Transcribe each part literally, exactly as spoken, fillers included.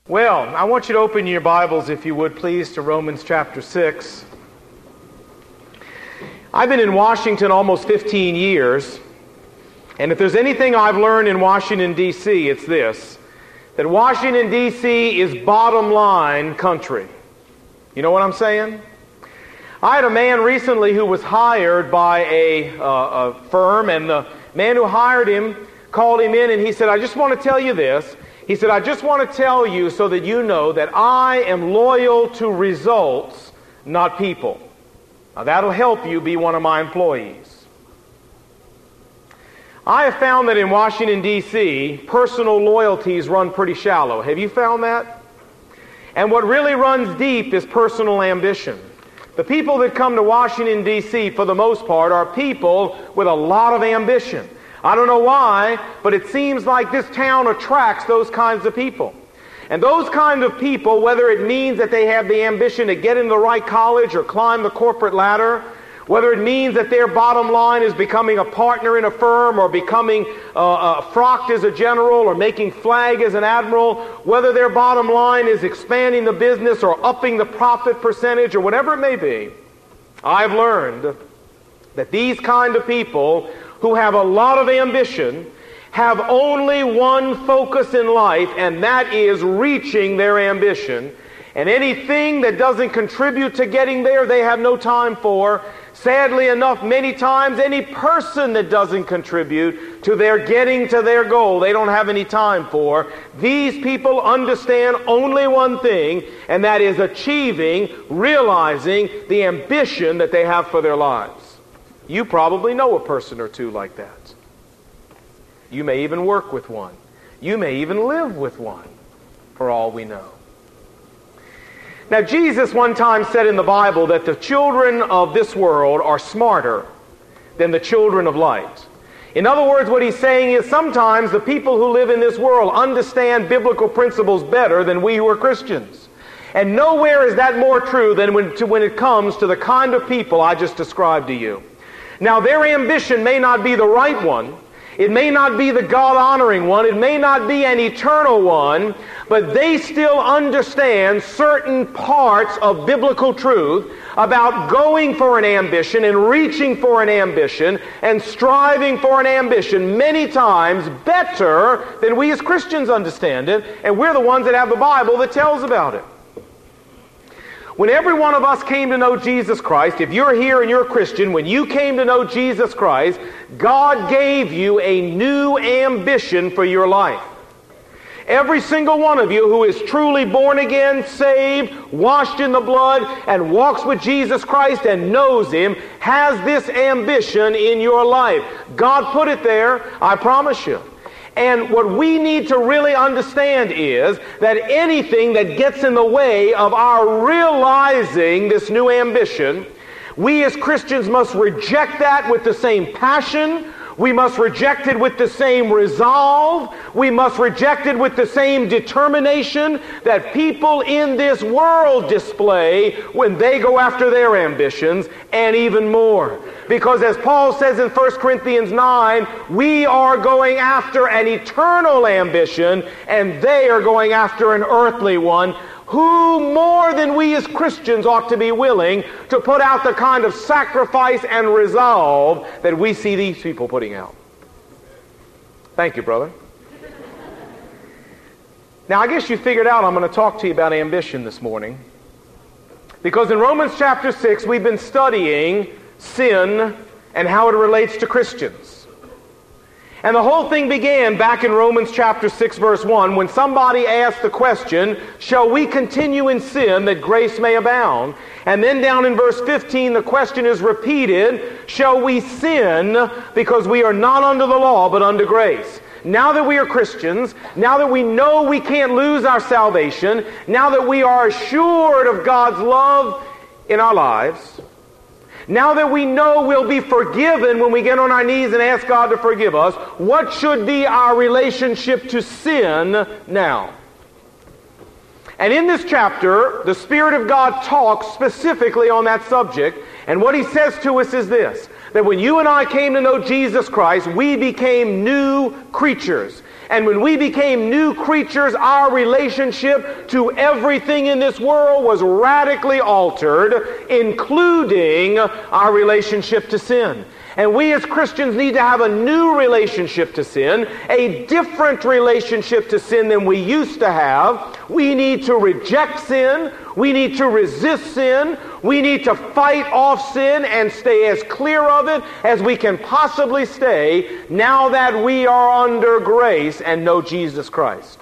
Well, I want you to open your Bibles, if you would, please, to Romans chapter six. I've been in Washington almost fifteen years, and if there's anything I've learned in Washington, D C, it's this, that Washington, D C is bottom line country. You know what I'm saying? I had a man recently who was hired by a, uh, a firm, and the man who hired him called him in, and he said, I just want to tell you this. He said, I just want to tell you so that you know that I am loyal to results, not people. Now that'll help you be one of my employees. I have found that in Washington, D C, personal loyalties run pretty shallow. Have you found that? And what really runs deep is personal ambition. The people that come to Washington, D C, for the most part, are people with a lot of ambition. I don't know why, but it seems like this town attracts those kinds of people. And those kind of people, whether it means that they have the ambition to get into the right college or climb the corporate ladder, whether it means that their bottom line is becoming a partner in a firm or becoming uh, uh, frocked as a general or making flag as an admiral, whether their bottom line is expanding the business or upping the profit percentage or whatever it may be, I've learned that these kind of people who have a lot of ambition have only one focus in life, and that is reaching their ambition. And anything that doesn't contribute to getting there, they have no time for. Sadly enough, many times, any person that doesn't contribute to their getting to their goal, they don't have any time for. These people understand only one thing, and that is achieving, realizing the ambition that they have for their lives. You probably know a person or two like that. You may even work with one. You may even live with one, for all we know. Now, Jesus one time said in the Bible that the children of this world are smarter than the children of light. In other words, what he's saying is sometimes the people who live in this world understand biblical principles better than we who are Christians. And nowhere is that more true than when, to, when it comes to the kind of people I just described to you. Now, their ambition may not be the right one. It may not be the God-honoring one. It may not be an eternal one. But they still understand certain parts of biblical truth about going for an ambition and reaching for an ambition and striving for an ambition many times better than we as Christians understand it. And we're the ones that have the Bible that tells about it. When every one of us came to know Jesus Christ, if you're here and you're a Christian, when you came to know Jesus Christ, God gave you a new ambition for your life. Every single one of you who is truly born again, saved, washed in the blood, and walks with Jesus Christ and knows Him, has this ambition in your life. God put it there, I promise you. And what we need to really understand is that anything that gets in the way of our realizing this new ambition, we as Christians must reject that with the same passion. We must reject it with the same resolve. We must reject it with the same determination that people in this world display when they go after their ambitions, and even more. Because as Paul says in First Corinthians nine, we are going after an eternal ambition, and they are going after an earthly one. Who more than we as Christians ought to be willing to put out the kind of sacrifice and resolve that we see these people putting out? Thank you, brother. Now, I guess you figured out I'm going to talk to you about ambition this morning. Because in Romans chapter six, we've been studying sin and how it relates to Christians. And the whole thing began back in Romans chapter six, verse one, when somebody asked the question, shall we continue in sin that grace may abound? And then down in verse fifteen, the question is repeated, shall we sin because we are not under the law but under grace? Now that we are Christians, now that we know we can't lose our salvation, now that we are assured of God's love in our lives, now that we know we'll be forgiven when we get on our knees and ask God to forgive us, what should be our relationship to sin now? And in this chapter, the Spirit of God talks specifically on that subject, and what He says to us is this, that when you and I came to know Jesus Christ, we became new creatures. And when we became new creatures, our relationship to everything in this world was radically altered, including our relationship to sin. And we as Christians need to have a new relationship to sin, a different relationship to sin than we used to have. We need to reject sin. We need to resist sin. We need to fight off sin and stay as clear of it as we can possibly stay now that we are under grace and know Jesus Christ.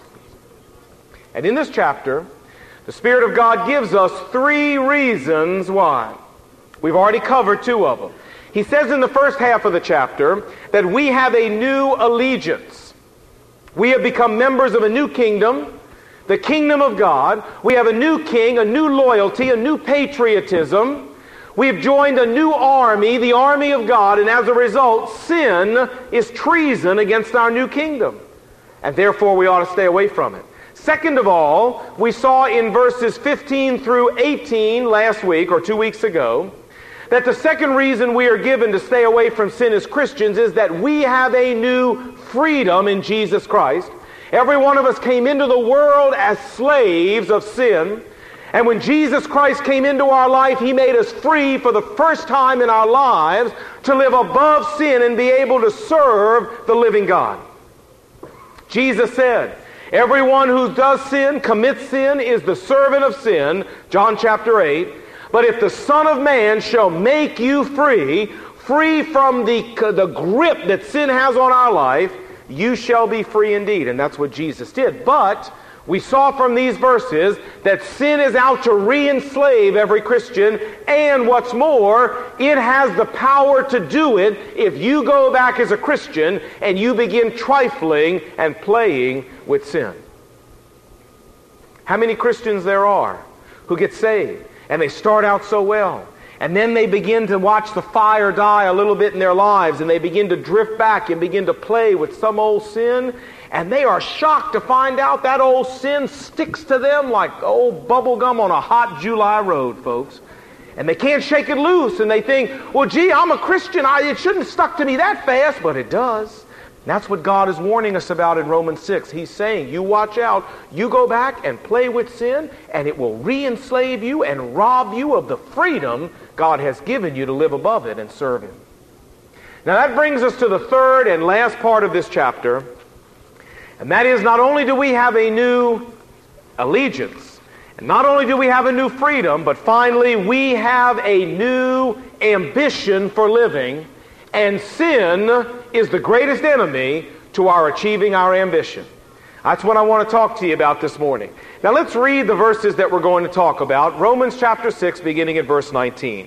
And in this chapter, the Spirit of God gives us three reasons why. We've already covered two of them. He says in the first half of the chapter that we have a new allegiance. We have become members of a new kingdom, the kingdom of God. We have a new king, a new loyalty, a new patriotism. We have joined a new army, the army of God, and as a result, sin is treason against our new kingdom. And therefore, we ought to stay away from it. Second of all, we saw in verses fifteen through eighteen last week, or two weeks ago, that the second reason we are given to stay away from sin as Christians is that we have a new freedom in Jesus Christ. Every one of us came into the world as slaves of sin. And when Jesus Christ came into our life, He made us free for the first time in our lives to live above sin and be able to serve the living God. Jesus said, everyone who does sin, commits sin, is the servant of sin, John chapter eight. But if the Son of Man shall make you free, free from the, the grip that sin has on our life, you shall be free indeed. And that's what Jesus did. But we saw from these verses that sin is out to re-enslave every Christian. And what's more, it has the power to do it if you go back as a Christian and you begin trifling and playing with sin. How many Christians there are who get saved? And they start out so well. And then they begin to watch the fire die a little bit in their lives. And they begin to drift back and begin to play with some old sin. And they are shocked to find out that old sin sticks to them like old bubble gum on a hot July road, folks. And they can't shake it loose. And they think, well, gee, I'm a Christian. I, it shouldn't have stuck to me that fast. But it does. That's what God is warning us about in Romans six. He's saying, you watch out, you go back and play with sin, and it will re-enslave you and rob you of the freedom God has given you to live above it and serve Him. Now that brings us to the third and last part of this chapter, and that is not only do we have a new allegiance, and not only do we have a new freedom, but finally we have a new ambition for living. And sin is the greatest enemy to our achieving our ambition. That's what I want to talk to you about this morning. Now let's read the verses that we're going to talk about. Romans chapter six, beginning at verse nineteen.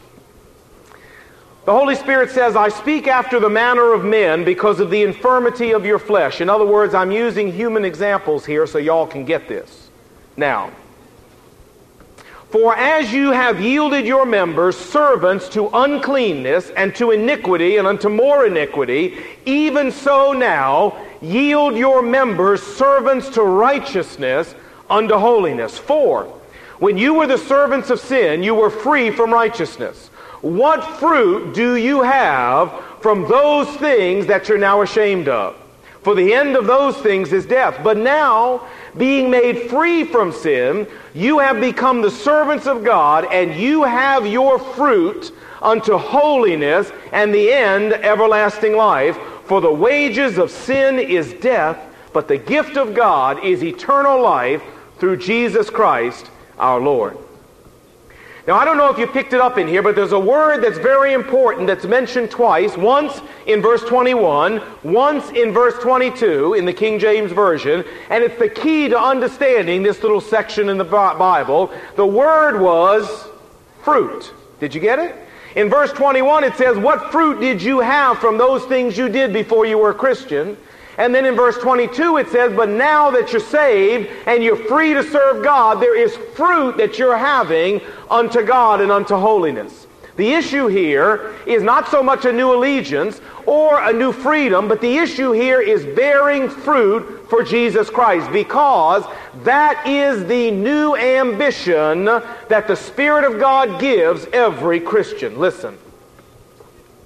The Holy Spirit says, I speak after the manner of men because of the infirmity of your flesh. In other words, I'm using human examples here so y'all can get this. Now, for as you have yielded your members servants to uncleanness and to iniquity and unto more iniquity, even so now yield your members servants to righteousness unto holiness. For when you were the servants of sin, you were free from righteousness. What fruit do you have from those things that you're now ashamed of? For the end of those things is death. But now, being made free from sin, you have become the servants of God, and you have your fruit unto holiness, and the end everlasting life. For the wages of sin is death, but the gift of God is eternal life through Jesus Christ our Lord. Now, I don't know if you picked it up in here, but there's a word that's very important that's mentioned twice, once in verse twenty-one, once in verse twenty-two in the King James Version, and it's the key to understanding this little section in the Bible. The word was fruit. Did you get it? In verse twenty-one it says, what fruit did you have from those things you did before you were a Christian? And then in verse twenty-two it says, but now that you're saved and you're free to serve God, there is fruit that you're having unto God and unto holiness. The issue here is not so much a new allegiance or a new freedom, but the issue here is bearing fruit for Jesus Christ, because that is the new ambition that the Spirit of God gives every Christian. Listen.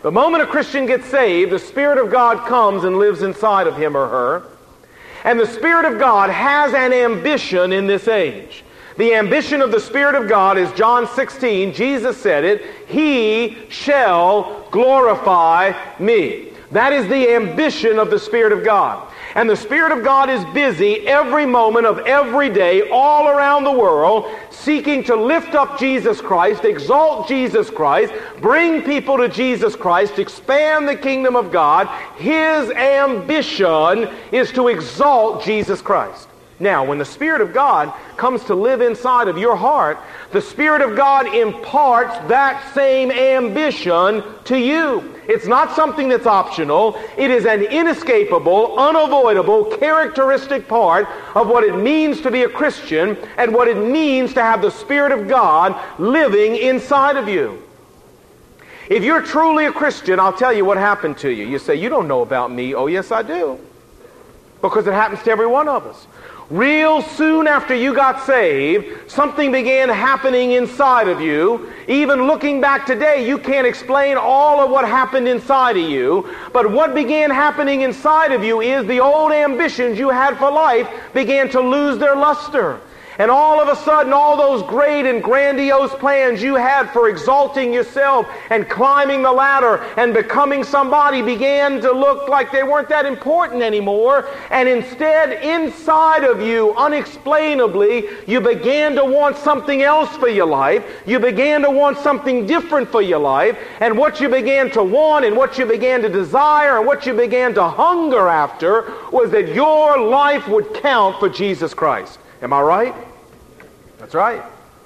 The moment a Christian gets saved, the Spirit of God comes and lives inside of him or her. And the Spirit of God has an ambition in this age. The ambition of the Spirit of God is John sixteen. Jesus said it, He shall glorify me. That is the ambition of the Spirit of God. And the Spirit of God is busy every moment of every day all around the world seeking to lift up Jesus Christ, exalt Jesus Christ, bring people to Jesus Christ, expand the kingdom of God. His ambition is to exalt Jesus Christ. Now, when the Spirit of God comes to live inside of your heart, the Spirit of God imparts that same ambition to you. It's not something that's optional. It is an inescapable, unavoidable, characteristic part of what it means to be a Christian and what it means to have the Spirit of God living inside of you. If you're truly a Christian, I'll tell you what happened to you. You say, you don't know about me. Oh, yes, I do. Because it happens to every one of us. Real soon after you got saved, something began happening inside of you. Even looking back today, you can't explain all of what happened inside of you. But what began happening inside of you is the old ambitions you had for life began to lose their luster. And all of a sudden, all those great and grandiose plans you had for exalting yourself and climbing the ladder and becoming somebody began to look like they weren't that important anymore. And instead, inside of you, unexplainably, you began to want something else for your life. You began to want something different for your life. And what you began to want and what you began to desire and what you began to hunger after was that your life would count for Jesus Christ. Am I right? That's right.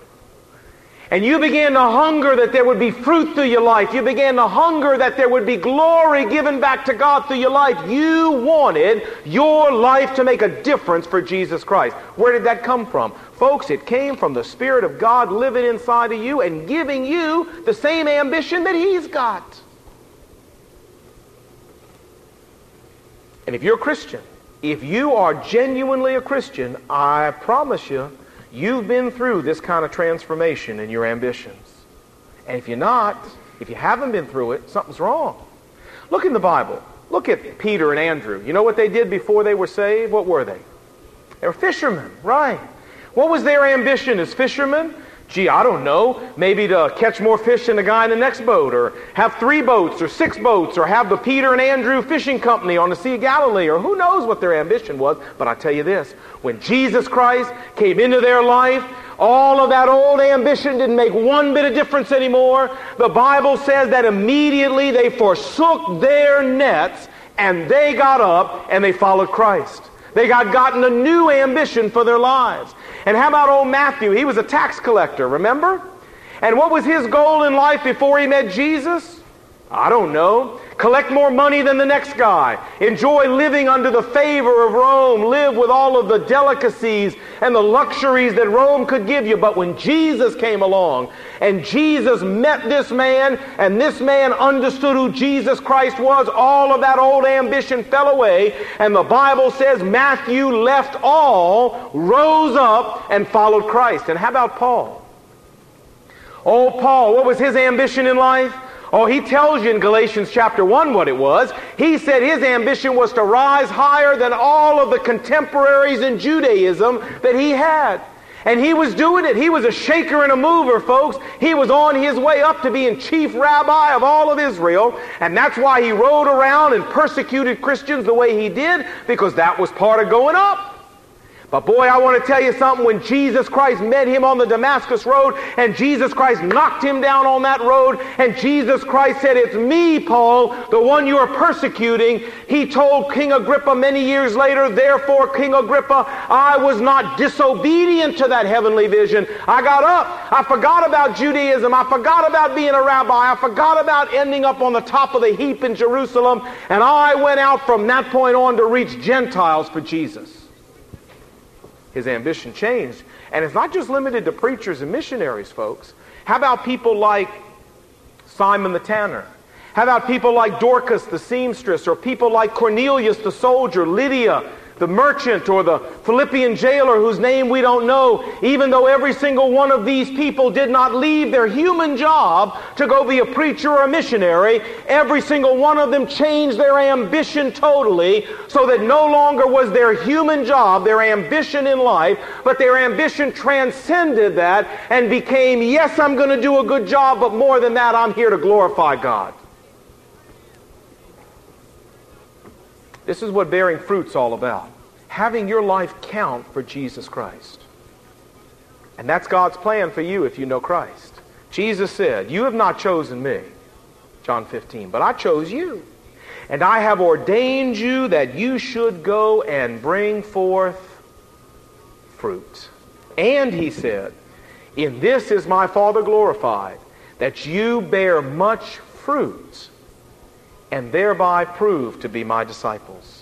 And you began to hunger that there would be fruit through your life. You began to hunger that there would be glory given back to God through your life. You wanted your life to make a difference for Jesus Christ. Where did that come from? Folks, it came from the Spirit of God living inside of you and giving you the same ambition that He's got. And if you're a Christian, if you are genuinely a Christian, I promise you, you've been through this kind of transformation in your ambitions. And if you're not, if you haven't been through it, something's wrong. Look in the Bible. Look at Peter and Andrew. You know what they did before they were saved? What were they? They were fishermen, right? What was their ambition as fishermen? Gee, I don't know, maybe to catch more fish than the guy in the next boat, or have three boats or six boats, or have the Peter and Andrew Fishing Company on the Sea of Galilee, or who knows what their ambition was. But I tell you this, when Jesus Christ came into their life, all of that old ambition didn't make one bit of difference anymore. The Bible says that immediately they forsook their nets, and they got up and they followed Christ. They got gotten a new ambition for their lives. And how about old Matthew? He was a tax collector, remember? And what was his goal in life before he met Jesus? I don't know. Collect more money than the next guy. Enjoy living under the favor of Rome. Live with all of the delicacies and the luxuries that Rome could give you. But when Jesus came along and Jesus met this man and this man understood who Jesus Christ was, all of that old ambition fell away. And the Bible says Matthew left all, rose up, and followed Christ. And how about Paul? Oh, Paul, what was his ambition in life? Oh, he tells you in Galatians chapter one what it was. He said his ambition was to rise higher than all of the contemporaries in Judaism that he had. And he was doing it. He was a shaker and a mover, folks. He was on his way up to being chief rabbi of all of Israel. And that's why he rode around and persecuted Christians the way he did, because that was part of going up. But boy, I want to tell you something. When Jesus Christ met him on the Damascus road, and Jesus Christ knocked him down on that road, and Jesus Christ said, "It's me, Paul, the one you are persecuting," he told King Agrippa many years later, "Therefore, King Agrippa, I was not disobedient to that heavenly vision. I got up. I forgot about Judaism. I forgot about being a rabbi. I forgot about ending up on the top of the heap in Jerusalem. And I went out from that point on to reach Gentiles for Jesus." His ambition changed. And it's not just limited to preachers and missionaries, folks. How about people like Simon the tanner? How about people like Dorcas the seamstress, or people like Cornelius the soldier, Lydia the merchant or the Philippian jailer whose name we don't know, even though every single one of these people did not leave their human job to go be a preacher or a missionary, every single one of them changed their ambition totally, so that no longer was their human job, their ambition in life, but their ambition transcended that and became, yes, I'm going to do a good job, but more than that, I'm here to glorify God. This is what bearing fruit's all about. Having your life count for Jesus Christ. And that's God's plan for you if you know Christ. Jesus said, you have not chosen me, John fifteen, but I chose you. And I have ordained you that you should go and bring forth fruit. And he said, in this is my Father glorified, that you bear much fruit, and thereby prove to be my disciples.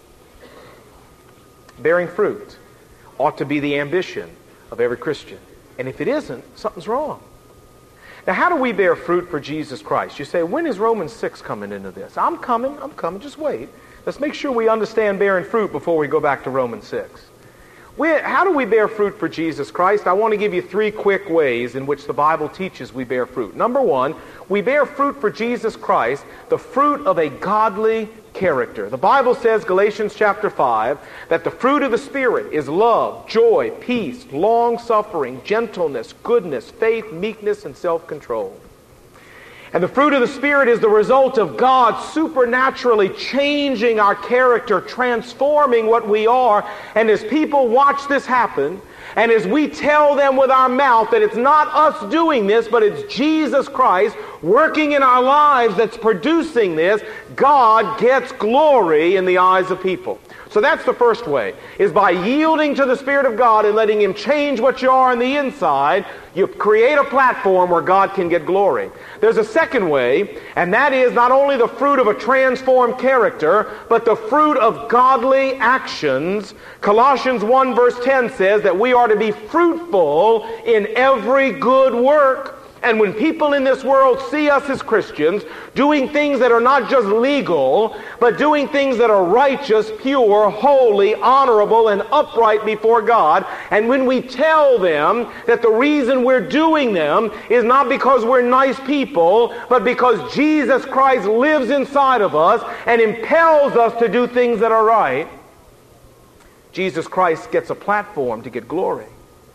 Bearing fruit ought to be the ambition of every Christian. And if it isn't, something's wrong. Now, how do we bear fruit for Jesus Christ? You say, when is Romans six coming into this? I'm coming, I'm coming, just wait. Let's make sure we understand bearing fruit before we go back to Romans six. We, how do we bear fruit for Jesus Christ? I want to give you three quick ways in which the Bible teaches we bear fruit. Number one, we bear fruit for Jesus Christ, the fruit of a godly character. The Bible says, Galatians chapter five, that the fruit of the Spirit is love, joy, peace, long-suffering, gentleness, goodness, faith, meekness, and self-control. And the fruit of the Spirit is the result of God supernaturally changing our character, transforming what we are. And as people watch this happen, and as we tell them with our mouth that it's not us doing this, but it's Jesus Christ working in our lives that's producing this, God gets glory in the eyes of people. So that's the first way, is by yielding to the Spirit of God and letting Him change what you are on the inside, you create a platform where God can get glory. There's a second way, and that is not only the fruit of a transformed character, but the fruit of godly actions. Colossians one verse ten says that we are to be fruitful in every good work. And when people in this world see us as Christians doing things that are not just legal, but doing things that are righteous, pure, holy, honorable, and upright before God, and when we tell them that the reason we're doing them is not because we're nice people, but because Jesus Christ lives inside of us and impels us to do things that are right, Jesus Christ gets a platform to get glory.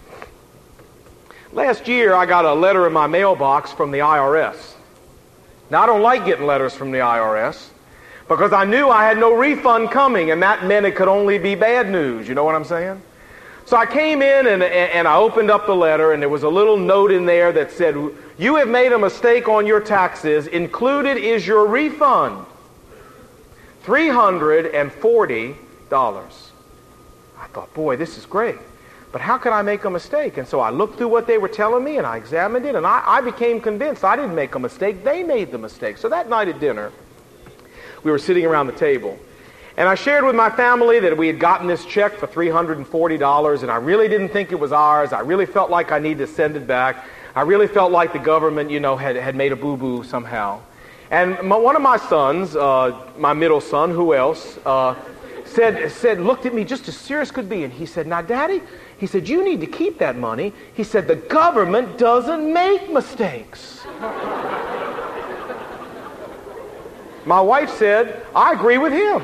Last year, I got a letter in my mailbox from the I R S. Now, I don't like getting letters from the I R S because I knew I had no refund coming, and that meant it could only be bad news. You know what I'm saying? So I came in and, and I opened up the letter, and there was a little note in there that said, "You have made a mistake on your taxes. Included is your refund. three hundred forty dollars. I thought, boy, this is great. But how could I make a mistake? And so I looked through what they were telling me, and I examined it, and I, I became convinced I didn't make a mistake. They made the mistake. So that night at dinner, we were sitting around the table, and I shared with my family that we had gotten this check for three hundred forty dollars, and I really didn't think it was ours. I really felt like I needed to send it back. I really felt like the government, you know, had, had made a boo-boo somehow. And my, one of my sons, uh, my middle son, who else, uh, said, said, looked at me just as serious could be, and he said, "Now, Daddy," he said, "you need to keep that money." He said, "The government doesn't make mistakes." My wife said, "I agree with him."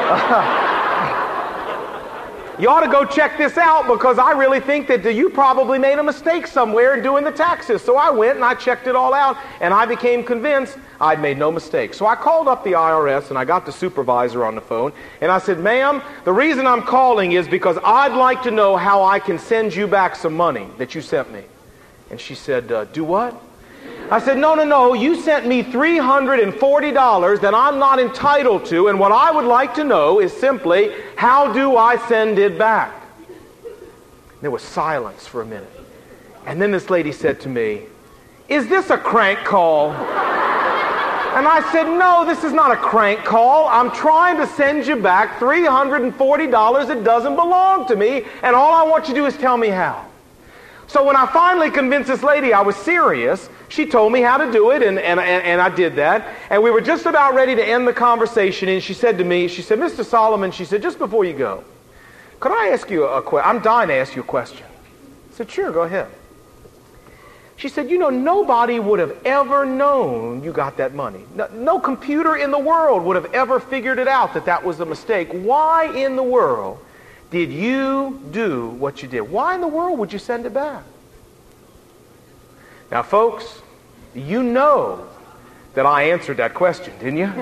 You ought to go check this out because I really think that you probably made a mistake somewhere in doing the taxes. So I went and I checked it all out, and I became convinced I'd made no mistake. So I called up the I R S, and I got the supervisor on the phone, and I said, "Ma'am, the reason I'm calling is because I'd like to know how I can send you back some money that you sent me." And she said, uh, "Do what?" I said, no, no, no, you sent me three hundred forty dollars that I'm not entitled to, and what I would like to know is simply, how do I send it back? There was silence for a minute. And then this lady said to me, "Is this a crank call?" And I said, "No, this is not a crank call. I'm trying to send you back three hundred forty dollars that doesn't belong to me, and all I want you to do is tell me how." So when I finally convinced this lady I was serious, she told me how to do it, and, and, and, and I did that. And we were just about ready to end the conversation, and she said to me, she said, "Mister Solomon," she said, "just before you go, could I ask you a question? I'm dying to ask you a question. I said, sure, go ahead. She said, you know, nobody would have ever known you got that money. No, no computer in the world would have ever figured it out that that was a mistake. Why in the world did you do what you did? Why in the world would you send it back? Now, folks, you know that I answered that question, didn't you?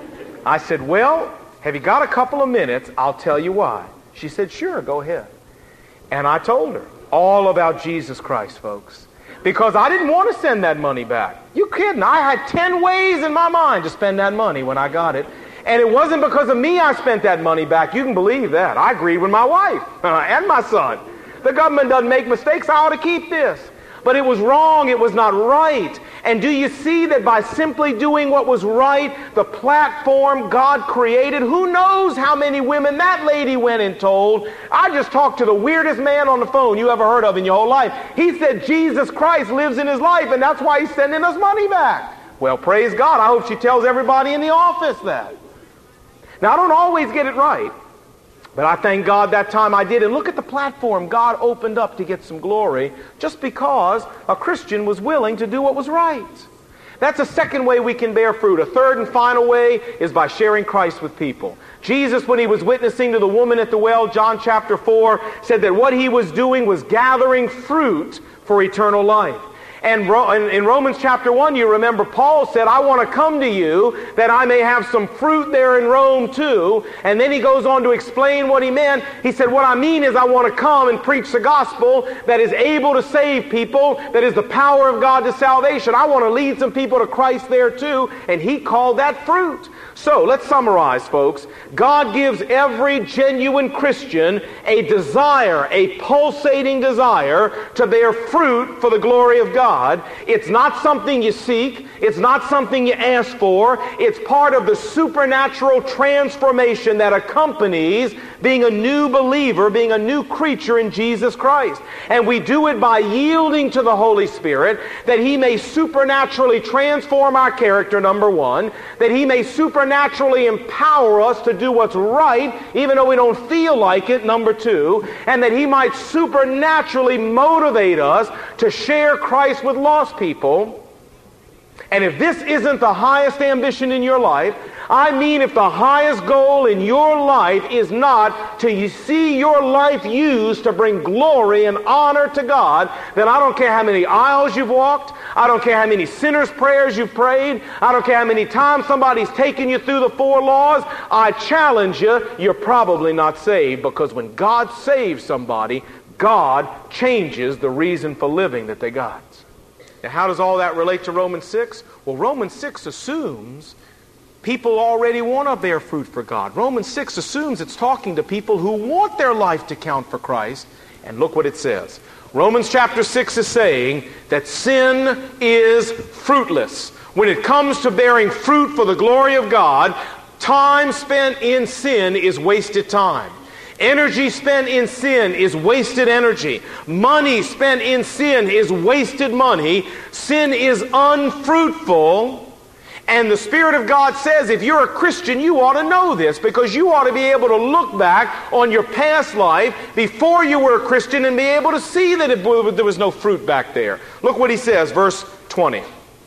I said, well, have you got a couple of minutes? I'll tell you why. She said, sure, go ahead. And I told her all about Jesus Christ, folks, because I didn't want to send that money back. You kidding? I had ten ways in my mind to spend that money when I got it. And it wasn't because of me I spent that money back. You can believe that. I agreed with my wife and my son. The government doesn't make mistakes. I ought to keep this. But it was wrong. It was not right. And do you see that by simply doing what was right, the platform God created, who knows how many women that lady went and told? I just talked to the weirdest man on the phone you ever heard of in your whole life. He said Jesus Christ lives in his life, and that's why he's sending us money back. Well, praise God. I hope she tells everybody in the office that. Now, I don't always get it right, but I thank God that time I did. And look at the platform God opened up to get some glory just because a Christian was willing to do what was right. That's a second way we can bear fruit. A third and final way is by sharing Christ with people. Jesus, when he was witnessing to the woman at the well, John chapter four, said that what he was doing was gathering fruit for eternal life. And in Romans chapter one, you remember Paul said, I want to come to you that I may have some fruit there in Rome too. And then he goes on to explain what he meant. He said, what I mean is I want to come and preach the gospel that is able to save people, that is the power of God to salvation. I want to lead some people to Christ there too. And he called that fruit. So let's summarize, folks. God gives every genuine Christian a desire, a pulsating desire to bear fruit for the glory of God. It's not something you seek. It's not something you ask for. It's part of the supernatural transformation that accompanies being a new believer, being a new creature in Jesus Christ. And we do it by yielding to the Holy Spirit that he may supernaturally transform our character, number one, that he may supernaturally empower us to do what's right, even though we don't feel like it, number two, and that he might supernaturally motivate us to share Christ with lost people. And if this isn't the highest ambition in your life, I mean if the highest goal in your life is not to see your life used to bring glory and honor to God, then I don't care how many aisles you've walked, I don't care how many sinner's prayers you've prayed, I don't care how many times somebody's taken you through the four laws, I challenge you, you're probably not saved, because when God saves somebody, God changes the reason for living that they got. Now, how does all that relate to Romans six? Well, Romans six assumes people already want to bear fruit for God. Romans six assumes it's talking to people who want their life to count for Christ. And look what it says. Romans chapter six is saying that sin is fruitless. When it comes to bearing fruit for the glory of God, time spent in sin is wasted time. Energy spent in sin is wasted energy. Money spent in sin is wasted money. Sin is unfruitful. And the Spirit of God says if you're a Christian, you ought to know this, because you ought to be able to look back on your past life before you were a Christian and be able to see that it, there was no fruit back there. Look what he says, verse twenty.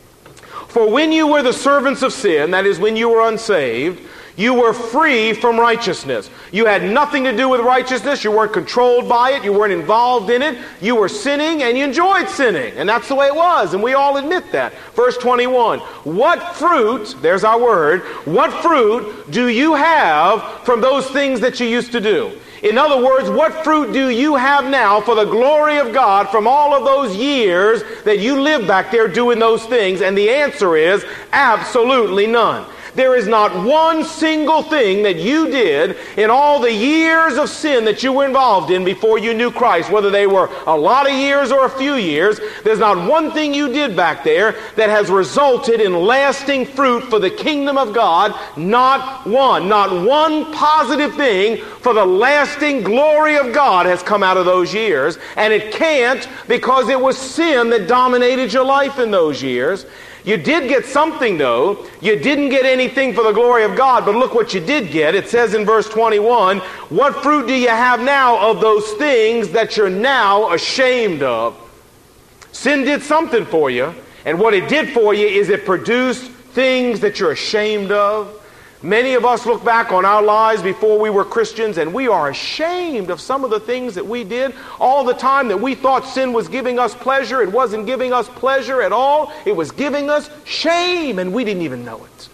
For when you were the servants of sin, that is when you were unsaved, you were free from righteousness. You had nothing to do with righteousness. You weren't controlled by it. You weren't involved in it. You were sinning and you enjoyed sinning. And that's the way it was. And we all admit that. Verse twenty-one. What fruit, there's our word, what fruit do you have from those things that you used to do? In other words, what fruit do you have now for the glory of God from all of those years that you lived back there doing those things? And the answer is absolutely none. There is not one single thing that you did in all the years of sin that you were involved in before you knew Christ, whether they were a lot of years or a few years. There's not one thing you did back there that has resulted in lasting fruit for the kingdom of God. Not one. Not one positive thing for the lasting glory of God has come out of those years. And it can't, because it was sin that dominated your life in those years. You did get something, though. You didn't get anything for the glory of God, but look what you did get. It says in verse twenty-one, what fruit do you have now of those things that you're now ashamed of? Sin did something for you, and what it did for you is it produced things that you're ashamed of. Many of us look back on our lives before we were Christians, and we are ashamed of some of the things that we did. All the time that we thought sin was giving us pleasure, it wasn't giving us pleasure at all. It was giving us shame, and we didn't even know it.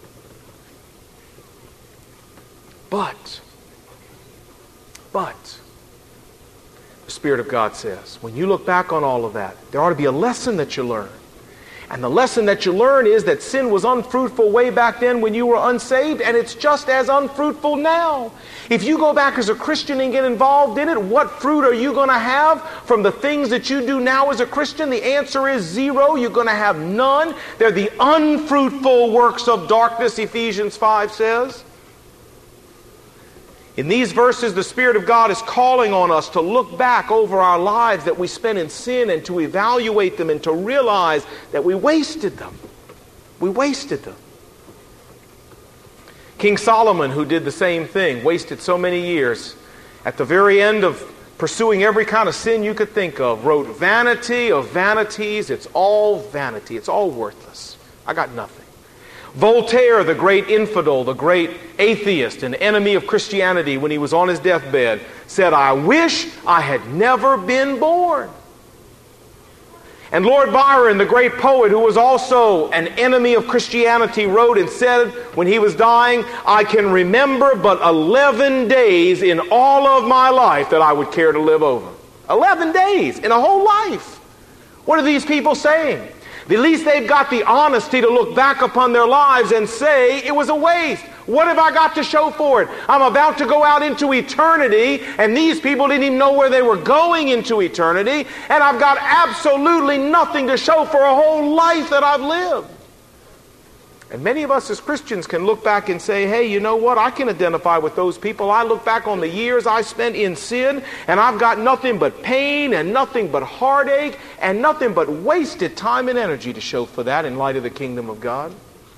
But, but, the Spirit of God says, when you look back on all of that, there ought to be a lesson that you learn. And the lesson that you learn is that sin was unfruitful way back then when you were unsaved, and it's just as unfruitful now. If you go back as a Christian and get involved in it, what fruit are you going to have from the things that you do now as a Christian? The answer is zero. You're going to have none. They're the unfruitful works of darkness, Ephesians five says. In these verses, the Spirit of God is calling on us to look back over our lives that we spent in sin and to evaluate them and to realize that we wasted them. We wasted them. King Solomon, who did the same thing, wasted so many years. At the very end of pursuing every kind of sin you could think of, wrote, vanity of vanities, it's all vanity. It's all worthless. I got nothing. Voltaire, the great infidel, the great atheist and enemy of Christianity, when he was on his deathbed, said, I wish I had never been born. And Lord Byron, the great poet, who was also an enemy of Christianity, wrote and said when he was dying, I can remember but eleven days in all of my life that I would care to live over. Eleven days in a whole life. What are these people saying? At least they've got the honesty to look back upon their lives and say, it was a waste. What have I got to show for it? I'm about to go out into eternity, and these people didn't even know where they were going into eternity, and I've got absolutely nothing to show for a whole life that I've lived. And many of us as Christians can look back and say, hey, you know what? I can identify with those people. I look back on the years I spent in sin, and I've got nothing but pain and nothing but heartache and nothing but wasted time and energy to show for that in light of the kingdom of God.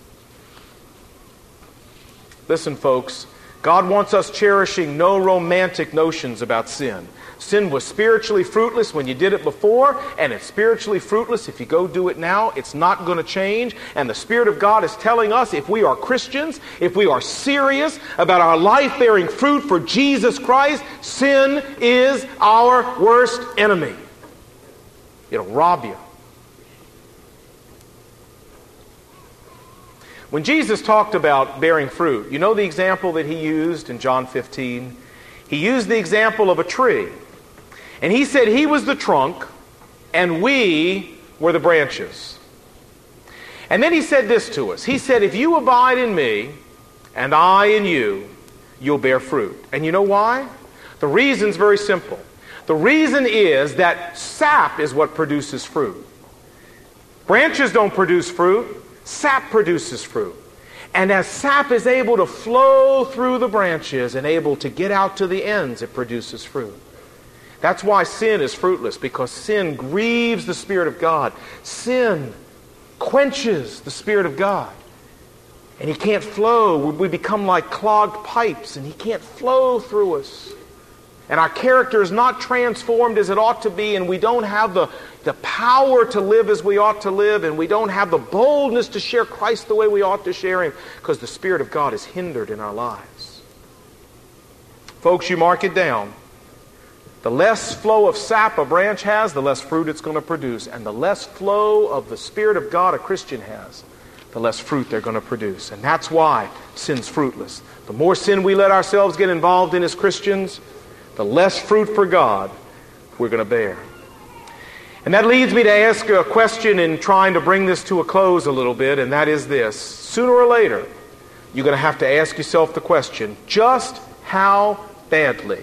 Listen, folks, God wants us cherishing no romantic notions about sin. Sin was spiritually fruitless when you did it before, and it's spiritually fruitless if you go do it now. It's not going to change. And the Spirit of God is telling us, if we are Christians, if we are serious about our life bearing fruit for Jesus Christ, sin is our worst enemy. It'll rob you. When Jesus talked about bearing fruit, you know the example that he used in John fifteen? He used the example of a tree. And he said he was the trunk and we were the branches. And then he said this to us. He said, if you abide in me and I in you, you'll bear fruit. And you know why? The reason's very simple. The reason is that sap is what produces fruit. Branches don't produce fruit. Sap produces fruit. And as sap is able to flow through the branches and able to get out to the ends, it produces fruit. That's why sin is fruitless, because sin grieves the Spirit of God. Sin quenches the Spirit of God. And He can't flow. We become like clogged pipes, and He can't flow through us. And our character is not transformed as it ought to be, and we don't have the, the power to live as we ought to live, and we don't have the boldness to share Christ the way we ought to share Him, because the Spirit of God is hindered in our lives. Folks, you mark it down. The less flow of sap a branch has, the less fruit it's going to produce. And the less flow of the Spirit of God a Christian has, the less fruit they're going to produce. And that's why sin's fruitless. The more sin we let ourselves get involved in as Christians, the less fruit for God we're going to bear. And that leads me to ask a question in trying to bring this to a close a little bit, and that is this. Sooner or later, you're going to have to ask yourself the question, just how badly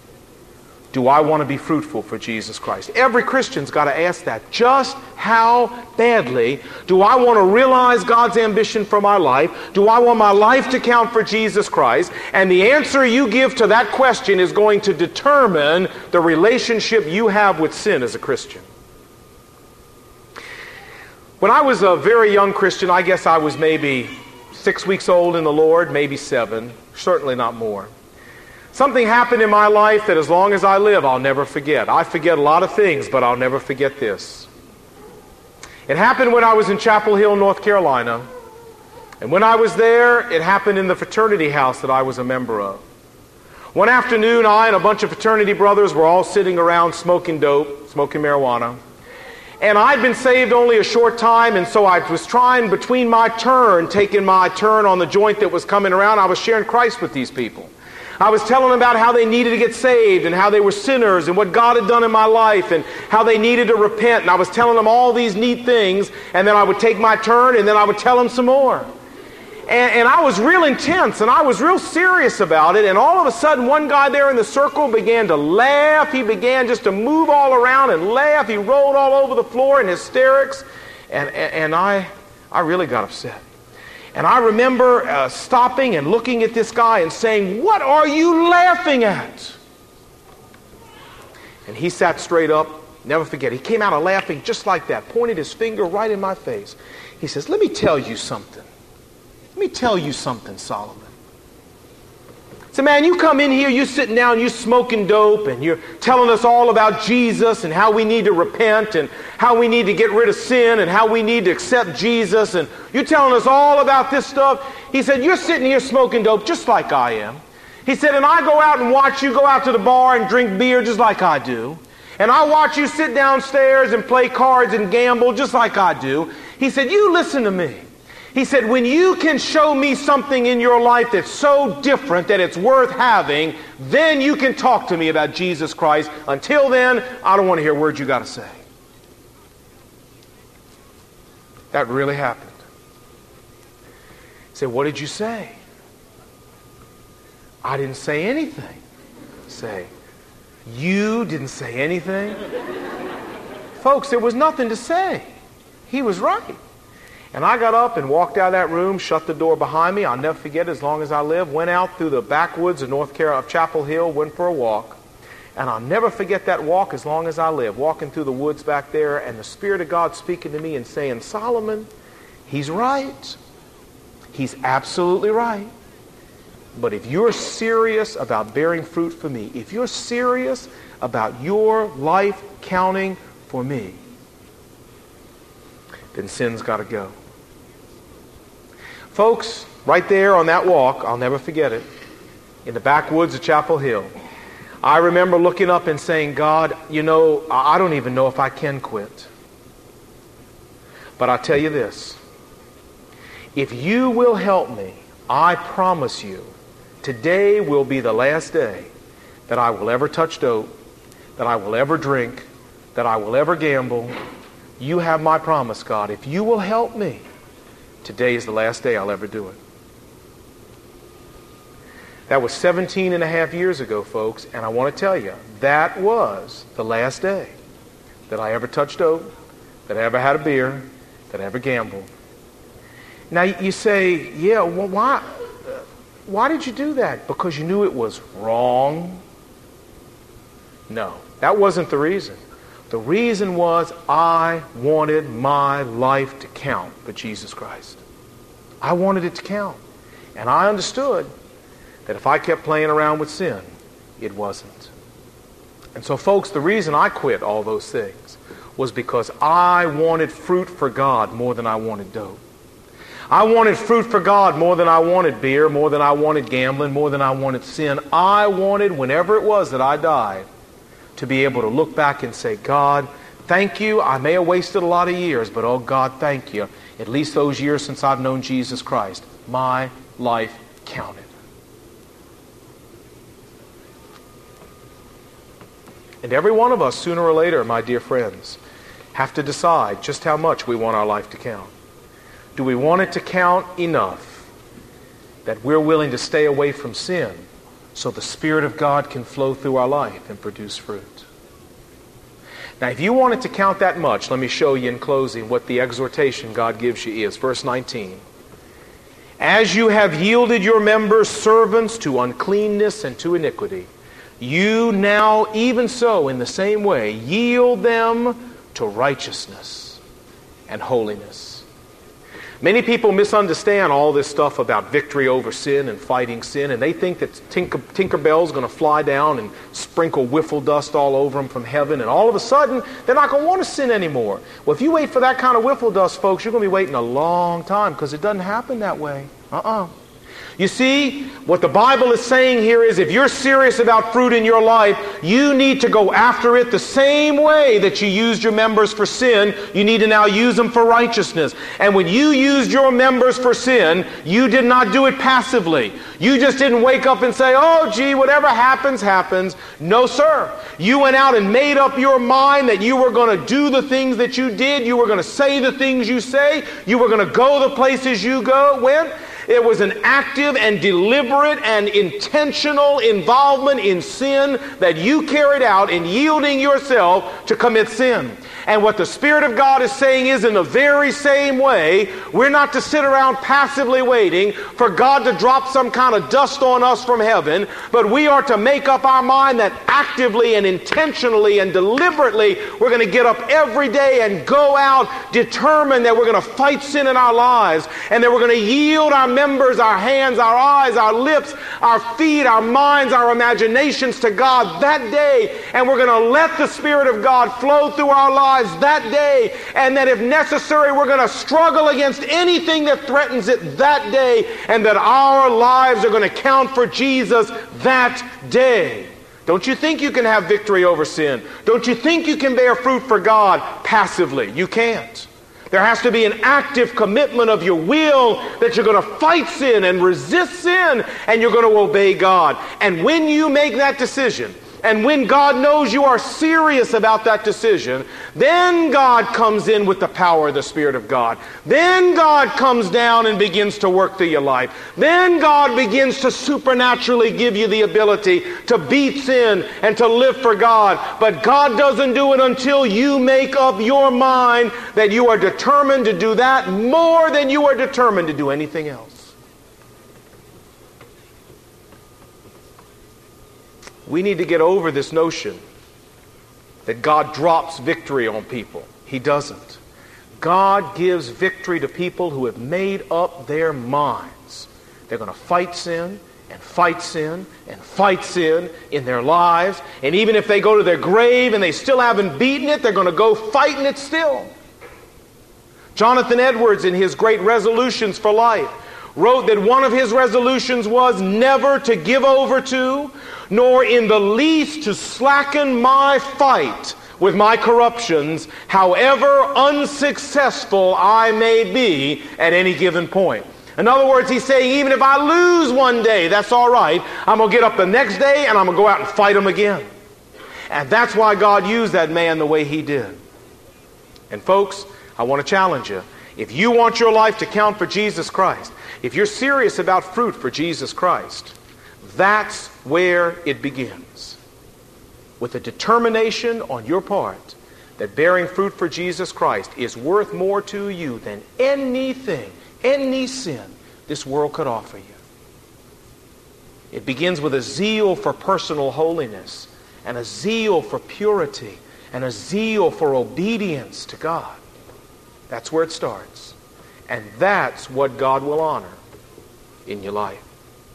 do I want to be fruitful for Jesus Christ? Every Christian's got to ask that. Just how badly do I want to realize God's ambition for my life? Do I want my life to count for Jesus Christ? And the answer you give to that question is going to determine the relationship you have with sin as a Christian. When I was a very young Christian, I guess I was maybe six weeks old in the Lord, maybe seven, certainly not more. Something happened in my life that as long as I live, I'll never forget. I forget a lot of things, but I'll never forget this. It happened when I was in Chapel Hill, North Carolina. And when I was there, it happened in the fraternity house that I was a member of. One afternoon, I and a bunch of fraternity brothers were all sitting around smoking dope, smoking marijuana. And I'd been saved only a short time, and so I was trying between my turn, taking my turn on the joint that was coming around, I was sharing Christ with these people. I was telling them about how they needed to get saved and how they were sinners and what God had done in my life and how they needed to repent. And I was telling them all these neat things, and then I would take my turn and then I would tell them some more. And, and I was real intense and I was real serious about it. And all of a sudden, one guy there in the circle began to laugh. He began just to move all around and laugh. He rolled all over the floor in hysterics. And, and, and I, I really got upset. And I remember uh, stopping and looking at this guy and saying, "What are you laughing at?" And he sat straight up. Never forget. He came out of laughing just like that, pointed his finger right in my face. He says, "Let me tell you something. Let me tell you something, Solomon." So, man, you come in here, you sitting down, you smoking dope, and you're telling us all about Jesus and how we need to repent and how we need to get rid of sin and how we need to accept Jesus, and you're telling us all about this stuff. He said, "You're sitting here smoking dope just like I am." He said, "And I go out and watch you go out to the bar and drink beer just like I do. And I watch you sit downstairs and play cards and gamble just like I do." He said, "You listen to me." He said, "When you can show me something in your life that's so different that it's worth having, then you can talk to me about Jesus Christ. Until then, I don't want to hear words you got to say." That really happened. He said, "What did you say?" "I didn't say anything." Say, "You didn't say anything?" Folks, there was nothing to say. He was right. And I got up and walked out of that room, shut the door behind me. I'll never forget it as long as I live. Went out through the backwoods of North Carolina, of Chapel Hill, went for a walk. And I'll never forget that walk as long as I live. Walking through the woods back there and the Spirit of God speaking to me and saying, "Solomon, he's right. He's absolutely right. But if you're serious about bearing fruit for me, if you're serious about your life counting for me, then sin's got to go." Folks, right there on that walk, I'll never forget it, in the backwoods of Chapel Hill, I remember looking up and saying, "God, you know, I don't even know if I can quit. But I'll tell you this. If you will help me, I promise you, today will be the last day that I will ever touch dope, that I will ever drink, that I will ever gamble. You have my promise, God. If you will help me, today is the last day I'll ever do it." That was seventeen and a half years ago, folks, and I want to tell you, that was the last day that I ever touched dope, that I ever had a beer, that I ever gambled. Now, you say, "Yeah, well, why, why did you do that? Because you knew it was wrong?" No, that wasn't the reason. The reason was I wanted my life to count for Jesus Christ. I wanted it to count. And I understood that if I kept playing around with sin, it wasn't. And so, folks, the reason I quit all those things was because I wanted fruit for God more than I wanted dope. I wanted fruit for God more than I wanted beer, more than I wanted gambling, more than I wanted sin. I wanted, whenever it was that I died, to be able to look back and say, "God, thank you. I may have wasted a lot of years, but oh God, thank you. At least those years since I've known Jesus Christ, my life counted." And every one of us, sooner or later, my dear friends, have to decide just how much we want our life to count. Do we want it to count enough that we're willing to stay away from sin so the Spirit of God can flow through our life and produce fruit? Now, if you want it to count that much, let me show you in closing what the exhortation God gives you is. Verse nineteen. "As you have yielded your members servants to uncleanness and to iniquity, you now even so in the same way yield them to righteousness." and holiness. Many people misunderstand all this stuff about victory over sin and fighting sin, and they think that Tinker, Tinkerbell's going to fly down and sprinkle wiffle dust all over them from heaven, and all of a sudden, they're not going to want to sin anymore. Well, if you wait for that kind of wiffle dust, folks, you're going to be waiting a long time, because it doesn't happen that way. Uh-uh. You see, what the Bible is saying here is if you're serious about fruit in your life, you need to go after it the same way that you used your members for sin. You need to now use them for righteousness. And when you used your members for sin, you did not do it passively. You just didn't wake up and say, oh, gee, whatever happens, happens. No, sir. You went out and made up your mind that you were going to do the things that you did. You were going to say the things you say. You were going to go the places you go went. It was an active and deliberate and intentional involvement in sin that you carried out in yielding yourself to commit sin. And what the Spirit of God is saying is, in the very same way, we're not to sit around passively waiting for God to drop some kind of dust on us from heaven, but we are to make up our mind that actively and intentionally and deliberately we're going to get up every day and go out determined that we're going to fight sin in our lives, and that we're going to yield our members, our hands, our eyes, our lips, our feet, our minds, our imaginations to God that day, and we're going to let the Spirit of God flow through our lives that day, and that if necessary we're going to struggle against anything that threatens it that day, and that our lives are going to count for Jesus that day. Don't you think you can have victory over sin? Don't you think you can bear fruit for God passively? You can't. There has to be an active commitment of your will that you're going to fight sin and resist sin, and you're going to obey God. And when you make that decision, and when God knows you are serious about that decision, then God comes in with the power of the Spirit of God. Then God comes down and begins to work through your life. Then God begins to supernaturally give you the ability to beat sin and to live for God. But God doesn't do it until you make up your mind that you are determined to do that more than you are determined to do anything else. We need to get over this notion that God drops victory on people. He doesn't. God gives victory to people who have made up their minds. They're going to fight sin and fight sin and fight sin in their lives. And even if they go to their grave and they still haven't beaten it, they're going to go fighting it still. Jonathan Edwards, in his great resolutions for life, wrote that one of his resolutions was never to give over to, nor in the least to slacken my fight with my corruptions, however unsuccessful I may be at any given point. In other words, he's saying, even if I lose one day, that's all right. I'm going to get up the next day and I'm going to go out and fight them again. And that's why God used that man the way he did. And folks, I want to challenge you. If you want your life to count for Jesus Christ, if you're serious about fruit for Jesus Christ, that's where it begins. With a determination on your part that bearing fruit for Jesus Christ is worth more to you than anything, any sin this world could offer you. It begins with a zeal for personal holiness, and a zeal for purity, and a zeal for obedience to God. That's where it starts. And that's what God will honor in your life.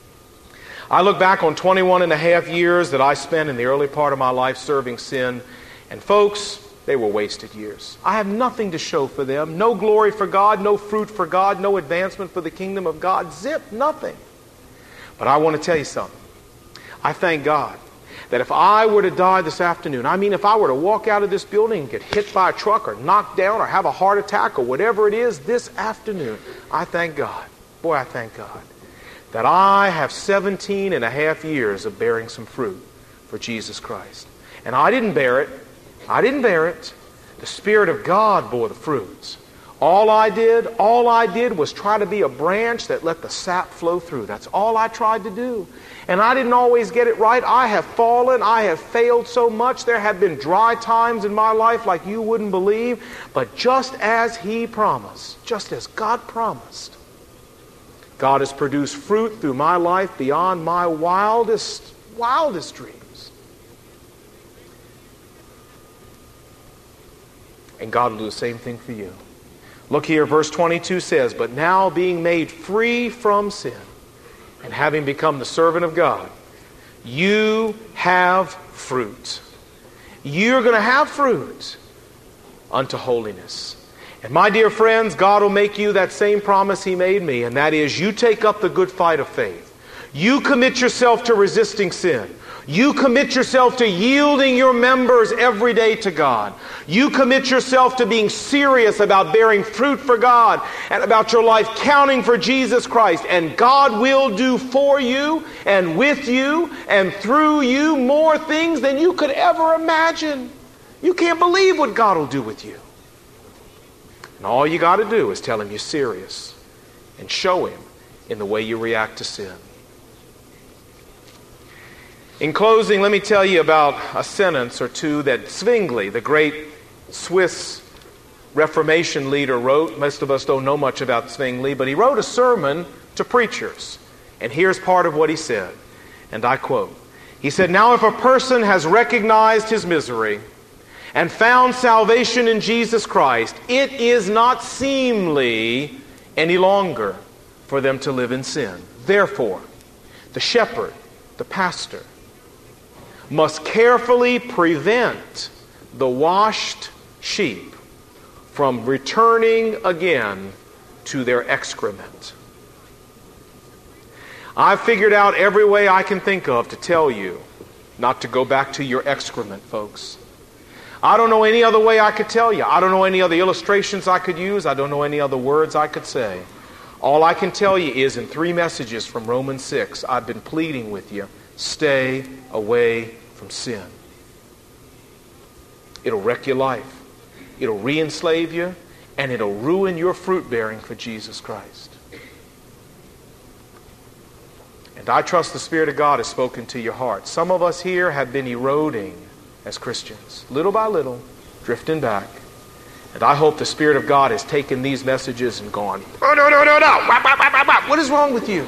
I look back on twenty-one and a half years that I spent in the early part of my life serving sin, and folks, they were wasted years. I have nothing to show for them. No glory for God, no fruit for God, no advancement for the kingdom of God. Zip, nothing. But I want to tell you something. I thank God that if I were to die this afternoon, I mean if I were to walk out of this building and get hit by a truck or knocked down or have a heart attack or whatever it is this afternoon, I thank God. Boy, I thank God that I have seventeen and a half years of bearing some fruit for Jesus Christ. And I didn't bear it. I didn't bear it. The Spirit of God bore the fruits. All I did, all I did was try to be a branch that let the sap flow through. That's all I tried to do. And I didn't always get it right. I have fallen. I have failed so much. There have been dry times in my life like you wouldn't believe. But just as He promised, just as God promised, God has produced fruit through my life beyond my wildest, wildest dreams. And God will do the same thing for you. Look here, verse twenty-two says, "But now being made free from sin, and having become the servant of God, you have fruit." You're going to have fruit unto holiness. And my dear friends, God will make you that same promise He made me, and that is, you take up the good fight of faith. You commit yourself to resisting sin. You commit yourself to yielding your members every day to God. You commit yourself to being serious about bearing fruit for God and about your life counting for Jesus Christ. And God will do for you and with you and through you more things than you could ever imagine. You can't believe what God will do with you. And all you got to do is tell Him you're serious and show Him in the way you react to sin. In closing, let me tell you about a sentence or two that Zwingli, the great Swiss Reformation leader, wrote. Most of us don't know much about Zwingli, but he wrote a sermon to preachers. And here's part of what he said, and I quote. He said, "Now if a person has recognized his misery and found salvation in Jesus Christ, it is not seemly any longer for them to live in sin. Therefore, the shepherd, the pastor, must carefully prevent the washed sheep from returning again to their excrement." I've figured out every way I can think of to tell you not to go back to your excrement, folks. I don't know any other way I could tell you. I don't know any other illustrations I could use. I don't know any other words I could say. All I can tell you is in three messages from Romans six, I've been pleading with you, stay away from sin. It'll wreck your life. It'll re-enslave you, and it'll ruin your fruit bearing for Jesus Christ. And I trust the Spirit of God has spoken to your heart. Some of us here have been eroding as Christians, little by little, drifting back. And I hope the Spirit of God has taken these messages and gone, "Oh, no, no, no, no. What is wrong with you?"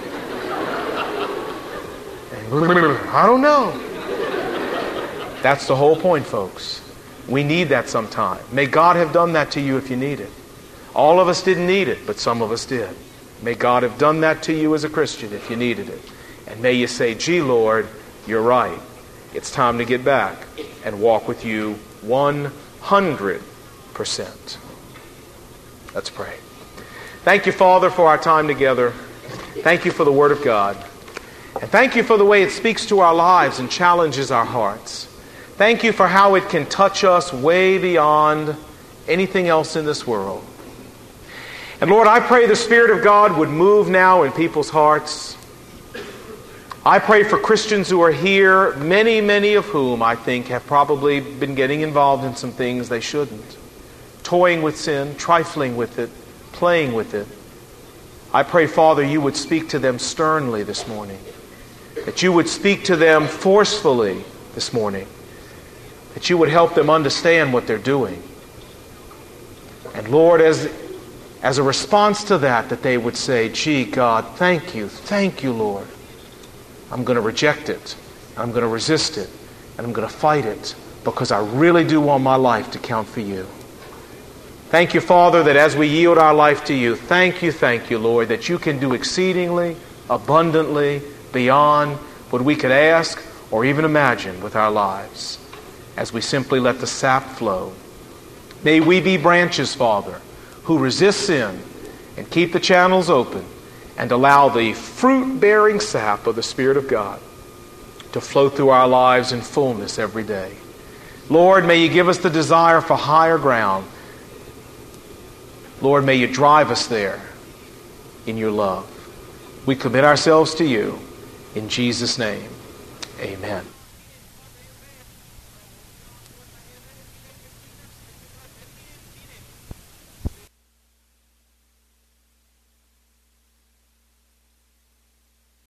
And, I don't know. That's the whole point, folks. We need that sometime. May God have done that to you if you need it. All of us didn't need it, but some of us did. May God have done that to you as a Christian if you needed it. And may you say, "Gee, Lord, you're right. It's time to get back and walk with you one hundred percent. Let's pray. Thank you, Father, for our time together. Thank you for the Word of God. And thank you for the way it speaks to our lives and challenges our hearts. Thank you for how it can touch us way beyond anything else in this world. And Lord, I pray the Spirit of God would move now in people's hearts. I pray for Christians who are here, many, many of whom I think have probably been getting involved in some things they shouldn't. Toying with sin, trifling with it, playing with it. I pray, Father, you would speak to them sternly this morning. That you would speak to them forcefully this morning. That you would help them understand what they're doing. And Lord, as, as a response to that, that they would say, "Gee, God, thank you, thank you, Lord. I'm going to reject it. I'm going to resist it. And I'm going to fight it because I really do want my life to count for you." Thank you, Father, that as we yield our life to you, thank you, thank you, Lord, that you can do exceedingly, abundantly, beyond what we could ask or even imagine with our lives as we simply let the sap flow. May we be branches, Father, who resist sin and keep the channels open and allow the fruit-bearing sap of the Spirit of God to flow through our lives in fullness every day. Lord, may you give us the desire for higher ground. Lord, may you drive us there in your love. We commit ourselves to you. In Jesus' name, amen.